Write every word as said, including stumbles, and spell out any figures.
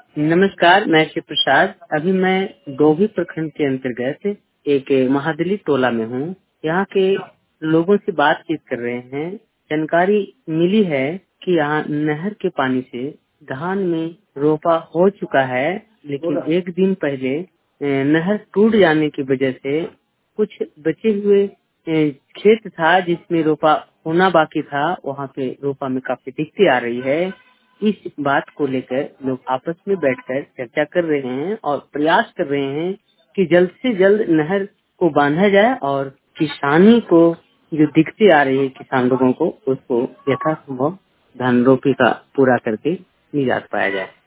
नमस्कार, मैं शिव प्रसाद। अभी मैं डोभी प्रखंड के अंतर्गत एक महादलित टोला में हूँ। यहाँ के लोगों से बातचीत कर रहे हैं। जानकारी मिली है कि यहाँ नहर के पानी से धान में रोपा हो चुका है, लेकिन एक दिन पहले ए, नहर टूट जाने की वजह से कुछ बचे हुए ए, खेत था जिसमें रोपा होना बाकी था, वहाँ पे रोपा में काफी दिक्कतें आ रही है। इस बात को लेकर लोग आपस में बैठकर चर्चा कर रहे हैं और प्रयास कर रहे हैं कि जल्द से जल्द नहर को बांधा जाए और किसानी को जो दिक्कतें आ रही है किसान लोगों को, उसको यथासंभव धान रोपी का पूरा करके निजात पाया जाए।